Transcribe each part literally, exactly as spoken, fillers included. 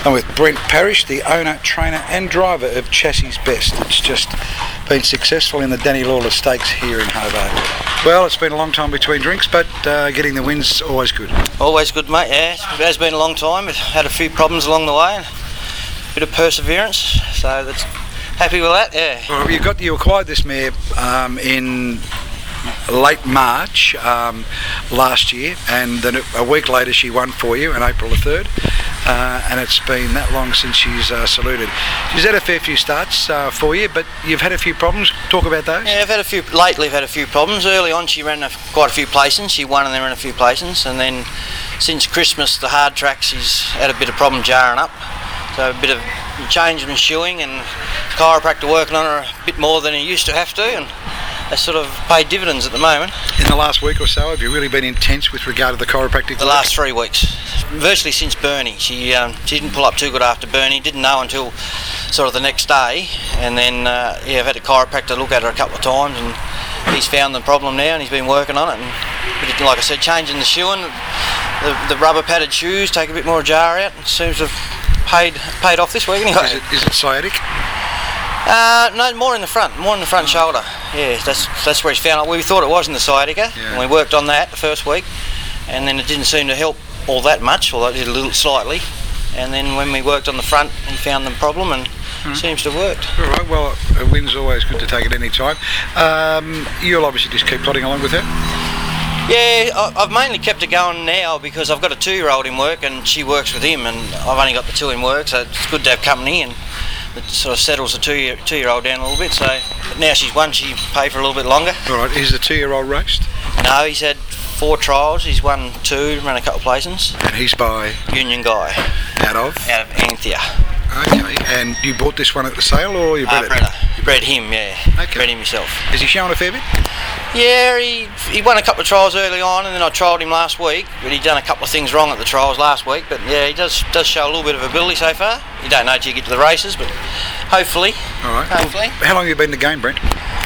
I'm with Brent Parrish, the owner, trainer and driver of Chassis Best. It's just been successful in the Danny Lawler Stakes here in Hobart. Well, it's been a long time between drinks, but uh, getting the win's always good. Always good, mate, yeah. It has been a long time. We've had a few problems along the way and a bit of perseverance, so that's happy with that, yeah. Well, you got you acquired this mare um, in late March um, last year, and then a week later she won for you on April the third. Uh, and it's been that long since she's uh, saluted. She's had a fair few starts uh, for you, but you've had a few problems. Talk about those. Yeah, I've had a few. Lately, I've had a few problems. Early on, she ran a, quite a few placings. She won and then ran a few placings, and then since Christmas, the hard track, she's had a bit of problem jarring up. So a bit of change in shoeing and chiropractor working on her a bit more than he used to have to, and they sort of paid dividends at the moment. In the last week or so, have you really been intense with regard to the chiropractic? The work? last three weeks, virtually since Bernie. She um, she didn't pull up too good after Bernie. Didn't know until sort of the next day, and then uh, yeah, I've had a chiropractor look at her a couple of times, and he's found the problem now, and he's been working on it. And like I said, changing the shoeing, the, the rubber padded shoes take a bit more jar out. It seems to have paid paid off this week anyway. Is it, is it sciatic? Uh, no, more in the front, more in the front shoulder. Yeah, that's that's where he's found it. We thought it was in the sciatica, yeah. And we worked on that the first week, and then it didn't seem to help all that much, although it did a little slightly. And then when we worked on the front, he found the problem, and mm. seems to have worked. All right. Well, a win's always good to take at any time. Um, you'll obviously just keep plodding along with her. Yeah, I've mainly kept it going now because I've got a two-year-old in work, and she works with him, and I've only got the two in work, so it's good to have company, and it sort of settles the two-year, two-year-old down a little bit. So now she's won, she pay for a little bit longer. All right. Is the two-year-old raced? No, he's had four trials. He's won two, run a couple of placings. And he's by Union Guy. Out of? Out of Anthea. Okay. And you bought this one at the sale, or you bred uh, it? Bred, bred him, yeah. Okay. Bred him himself. Is he showing a fair bit? Yeah, he he won a couple of trials early on, and then I trialled him last week. But he'd done a couple of things wrong at the trials last week. But yeah, he does does show a little bit of ability so far. You don't know till you get to the races, but hopefully. All right. Hopefully. How long have you been in the game, Brent?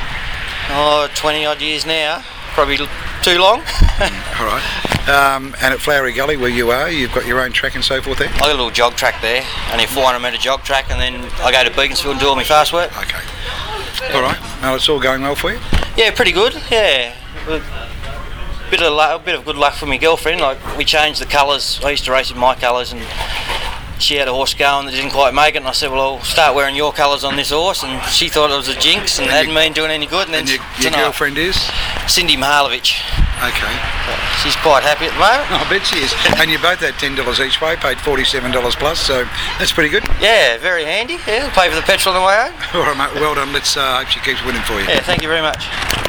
Oh, twenty odd years now. Probably too long. All right. Um, and at Flowery Gully, where you are, you've got your own track and so forth there? I got a little jog track there, only a four hundred metre jog track, and then I go to Beaconsfield and do all my fast work. Okay. All right. Well, it's all going well for you? Yeah, pretty good. Yeah. A bit of luck, a bit of good luck for my girlfriend. Like, we changed the colours. I used to race in my colours, and she had a horse going that didn't quite make it, and I said, well, I'll start wearing your colours on this horse, and she thought it was a jinx and, and hadn't been doing any good. And, then and your, your girlfriend is? Cindy Mihalovic. Okay. So she's quite happy at the moment. I bet she is. And you both had ten dollars each way, paid forty-seven dollars plus, so that's pretty good. Yeah, very handy. Yeah, pay for the petrol on the way home. All right, mate, well done. Let's uh, hope she keeps winning for you. Yeah, thank you very much.